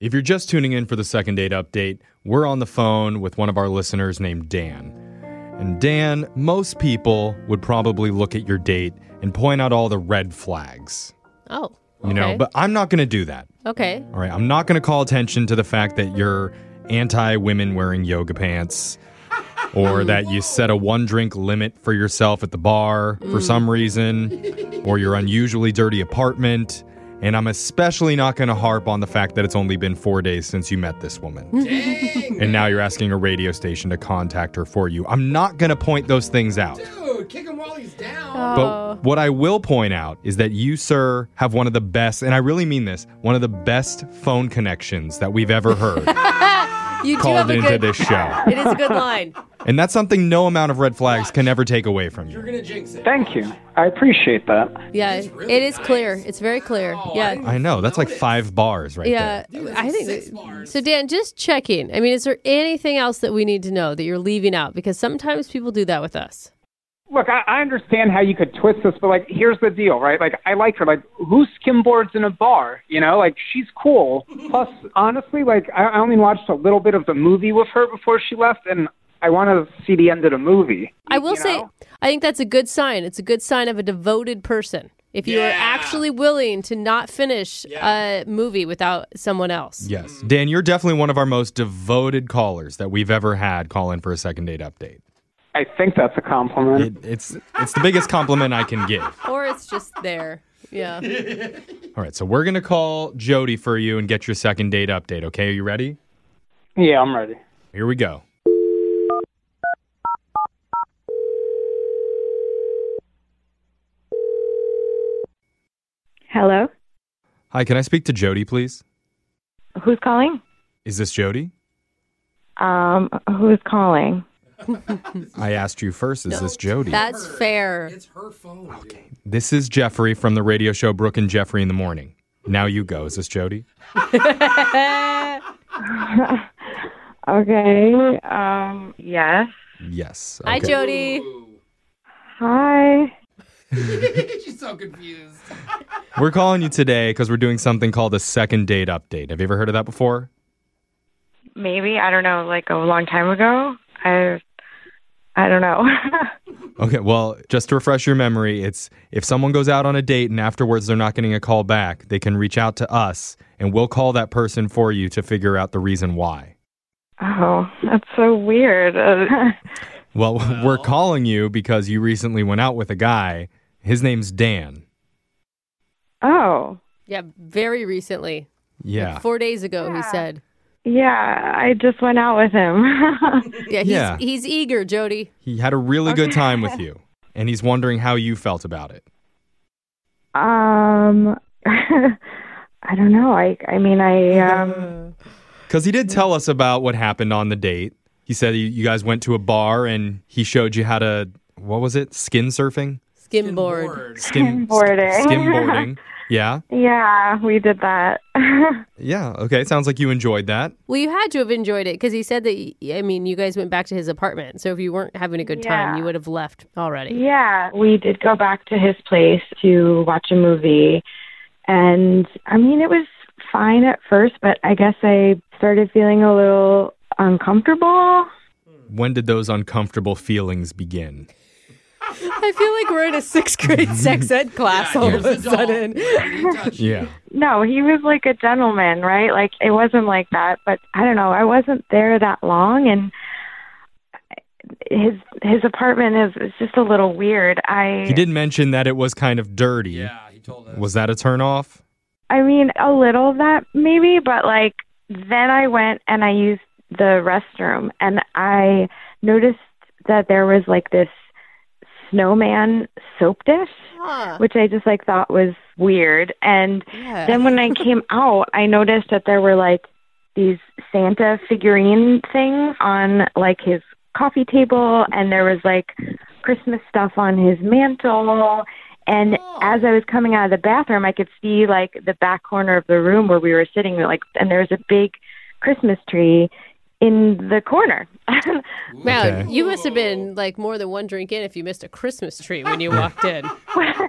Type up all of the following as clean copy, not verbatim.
If you're just tuning in for the second date update, we're on the phone with one of our listeners named Dan. And Dan, most people would probably look at your date and point out all the red flags. Oh, okay. You know, but I'm not going to do that. Okay. All right, I'm not going to call attention to the fact that you're anti-women wearing yoga pants or that you set a one-drink limit for yourself at the bar for some reason, or your unusually dirty apartment. And I'm especially not going to harp on the fact that it's only been 4 days since you met this woman. Dang, And now you're asking a radio station to contact her for you. I'm not going to point those things out. dude, kick him while he's down. But what I will point out is that you, sir, have one of the best, and I really mean this, one of the best phone connections that we've ever heard You do called have a into good, this show. It is a good line. And that's something no amount of red flags can ever take away from You're you. gonna jinx it. Thank you. I appreciate that. Yeah, It's really it is nice. clear. It's very clear. Oh, Yeah. I know, that's like 5 bars right Yeah, there. Dude, that's I like think 6 bars. so. Dan, just checking. I mean, is there anything else that we need to know that you're leaving out? Because sometimes people do that with us. Look, I understand how you could twist this, but, like, here's the deal, right? Like, I like her. Like, who skimboards in a bar? You know, like, she's cool. Plus, honestly, like, I only watched a little bit of the movie with her before she left, and I want to see the end of the movie. I will you say, know? I think that's a good sign. It's a good sign of a devoted person. If you are Yeah. actually willing to not finish Yeah. a movie without someone else. Yes. Dan, you're definitely one of our most devoted callers that we've ever had call in for a second date update. I think that's a compliment. It's the biggest compliment I can give. Or it's just there. Yeah. All right, so we're going to call Jody for you and get your second date update, okay? Are you ready? Yeah, I'm ready. Here we go. Hello? Hi, can I speak to Jody, please? Who's calling? Is this Jody? Who's calling? I asked you first. Is this Jody? That's fair. It's her phone. Okay. This is Jeffrey from the radio show Brooke and Jeffrey in the Morning. Now you go. Is this Jody? Okay. Yes. Yes. Hi, Okay. Jody. Hi. She's so confused. We're calling you today because we're doing something called a second date update. Have you ever heard of that before? Maybe, I don't know, like a long time ago. I don't know. Okay, well, just to refresh your memory, it's if someone goes out on a date and afterwards they're not getting a call back, they can reach out to us and we'll call that person for you to figure out the reason why. Oh, that's so weird. Well, we're calling you because you recently went out with a guy. His name's Dan. Oh, Yeah, very recently. Yeah. Like 4 days ago, he said. yeah, I just went out with him. Yeah. He's eager, Jody. He had a really good time with you, and he's wondering how you felt about it. I don't know. I mean, Because he did tell us about what happened on the date. He said you guys went to a bar and he showed you how to, what was it, skin surfing? Skimboard. Skimboarding. Skimboarding. Yeah? Yeah, we did that. Yeah. Okay. Sounds like you enjoyed that. Well, you had to have enjoyed it because he said that, you guys went back to his apartment. So if you weren't having a good time, Yeah. you would have left already. Yeah, we did go back to his place to watch a movie. And, I mean, it was fine at first, but I guess I started feeling a little uncomfortable. When did those uncomfortable feelings begin? I feel like we're in a 6th grade sex ed class all of a sudden. Yeah. No, he was like a gentleman, right? Like, it wasn't like that. But, I don't know, I wasn't there that long, and his apartment is just a little weird. He did mention that it was kind of dirty. Yeah, he told us. Was that a turnoff? I mean, a little of that maybe, but like then I went and I used the restroom and I noticed that there was like this snowman soap dish, Huh. which I just like thought was weird. And Yeah. then when I came out, I noticed that there were like these Santa figurine things on like his coffee table, and there was like Christmas stuff on his mantle. And as I was coming out of the bathroom, I could see like the back corner of the room where we were sitting, like, and there was a big Christmas tree in the corner. Wow, Okay. you must have been like more than one drink in if you missed a Christmas tree when you walked in. Well,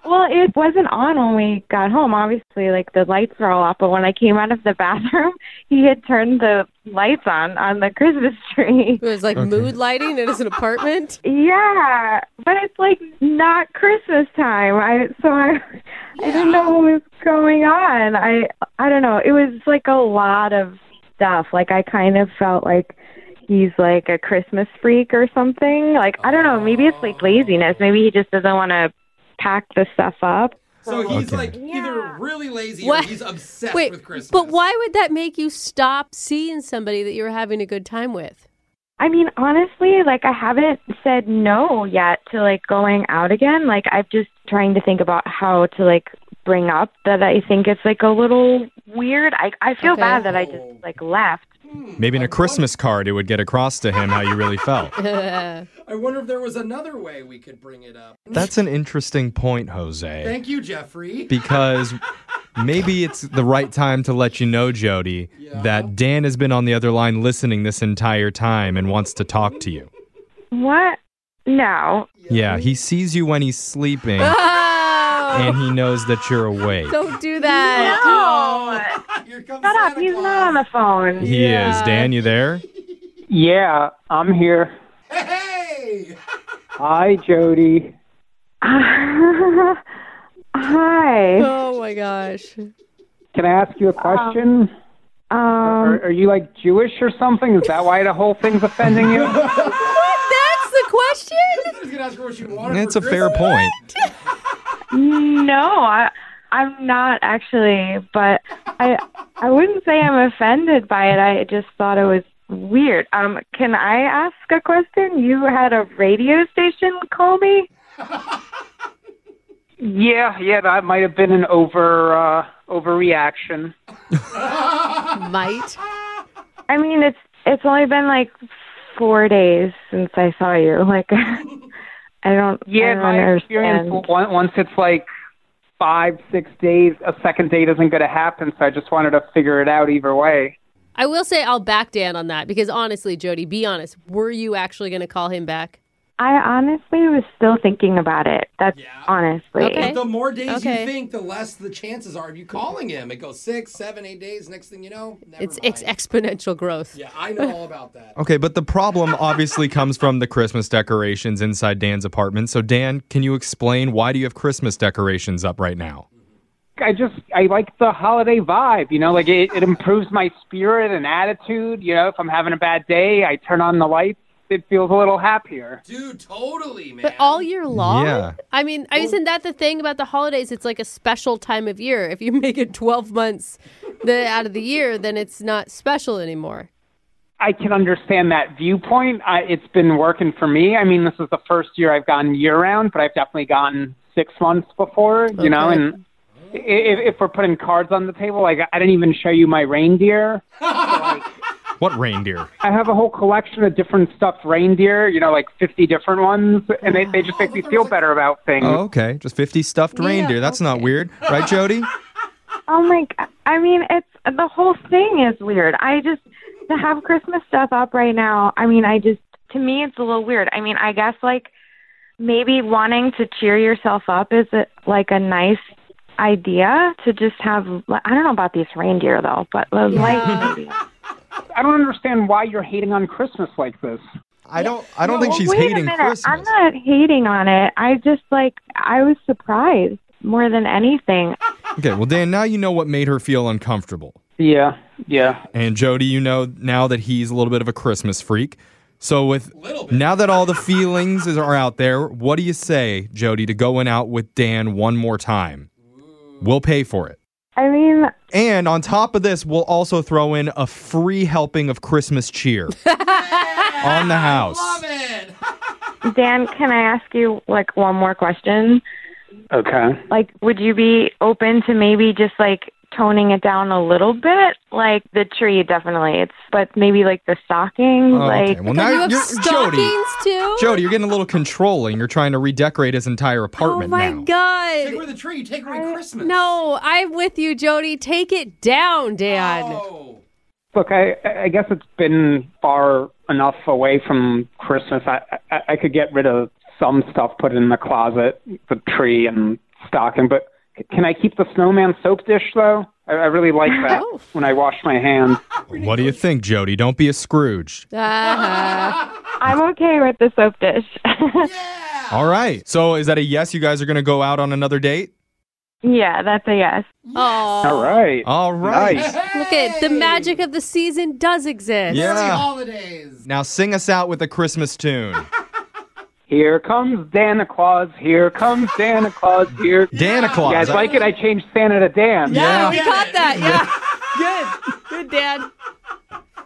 Well, it wasn't on when we got home. Obviously, like the lights were all off. But when I came out of the bathroom, he had turned the lights on the Christmas tree. It was like mood lighting in his apartment. Yeah, but it's like not Christmas time. I didn't know what was going on. I don't know. It was like a lot of stuff. Like I kind of felt like he's like a Christmas freak or something. Like I don't know. Maybe it's like laziness. Maybe he just doesn't want to pack the stuff up. So he's like either really lazy What? or he's obsessed Wait, with Christmas. but why would that make you stop seeing somebody that you were having a good time with? I mean, honestly, like I haven't said no yet to like going out again. Like I'm just trying to think about how to like bring up that I think it's like a little weird. I feel bad that I just like left. Maybe in a Christmas card, it would get across to him how you really felt. I wonder if there was another way we could bring it up. That's an interesting point, Jose. Thank you, Jeffrey. Because maybe it's the right time to let you know, Jody, that Dan has been on the other line listening this entire time and wants to talk to you. What? No. Yeah, he sees you when he's sleeping, Oh, and he knows that you're awake. don't do that. No. Here comes Shut up. Santa He's Claus. not on the phone. He is. Dan, you there? Yeah, I'm here. Hey! Hi, Jody. Hi. Oh my gosh. Can I ask you a question? Are you like Jewish or something? Is that why the whole thing's offending you? What? That's the question? I was gonna ask her what she wanted It's for a fair Christmas. point. No, I'm not actually, but I wouldn't say I'm offended by it. I just thought it was weird. Can I ask a question? You had a radio station call me? Yeah, that might have been an overreaction. Might. I mean, it's only been like 4 days since I saw you. Like, I don't My experience, understand. once it's like 5-6 days, a second date isn't going to happen, so I just wanted to figure it out either way. I will say I'll back Dan on that because honestly, Jody, be honest. Were you actually going to call him back? I honestly was still thinking about it. That's honestly. Okay. But the more days Okay. you think, the less the chances are of you calling him. It goes 6, 7, 8 days. Next thing you know, never It's mind. exponential growth. Yeah, I know all about that. Okay, but the problem obviously comes from the Christmas decorations inside Dan's apartment. So, Dan, can you explain why do you have Christmas decorations up right now? I like the holiday vibe, like it improves my spirit and attitude. If I'm having a bad day, I turn on the lights. It feels a little happier. Dude, totally, man. But all year long? Yeah. I mean, isn't that the thing about the holidays? It's like a special time of year. If you make it 12 months out of the year, then it's not special anymore. I can understand that viewpoint. It's been working for me. I mean, this is the first year I've gone year-round, but I've definitely gone 6 months before, and if we're putting cards on the table, like I didn't even show you my reindeer. What reindeer? I have a whole collection of different stuffed reindeer, like 50 different ones, and they just make me feel better about things. Oh, okay. Just 50 stuffed reindeer. That's not weird. Right, Jody? Oh my God. I mean, the whole thing is weird. To have Christmas stuff up right now, I mean, to me, it's a little weird. I mean, I guess like maybe wanting to cheer yourself up is like a nice idea to just have, I don't know about these reindeer though, but like maybe. I don't understand why you're hating on Christmas like this. I don't think she's Wait a hating minute. Christmas. I'm not hating on it. I was surprised more than anything. Okay, well, Dan, now you know what made her feel uncomfortable. Yeah. And Jody, you know now that he's a little bit of a Christmas freak. So now that all the feelings are out there, what do you say, Jody, to going out with Dan one more time? We'll pay for it. I mean, And on top of this, we'll also throw in a free helping of Christmas cheer on the house. Love it. Dan, can I ask you like one more question? Okay. Like, would you be open to maybe just like toning it down a little bit? Like the tree, definitely. But maybe like the stockings. Okay, Like, well You now have you're stockings too? Jody, you're getting a little controlling. You're trying to redecorate his entire Oh apartment my now. God. Take away the tree. You take away Christmas. No, I'm with you, Jody. Take it down, Dan. Oh. Look, I guess it's been far enough away from Christmas. I could get rid of some stuff, put it in the closet, the tree and stocking. But can I keep the snowman soap dish, though? I really like that Oh. when I wash my hands. What do you think, Jody? Don't be a Scrooge. I'm okay with the soap dish. All right. So is that a yes? You guys are going to go out on another date? Yeah, that's a yes. All right. All right. Nice. Look at the magic of the season does exist. Yeah. Merry holidays. Now sing us out with a Christmas tune. Here comes Santa Claus. Here comes Santa Claus. Here. Santa Claus. You guys like it? I changed Santa to Dan. Yeah, we caught that. Yeah. Good. Good, Dad.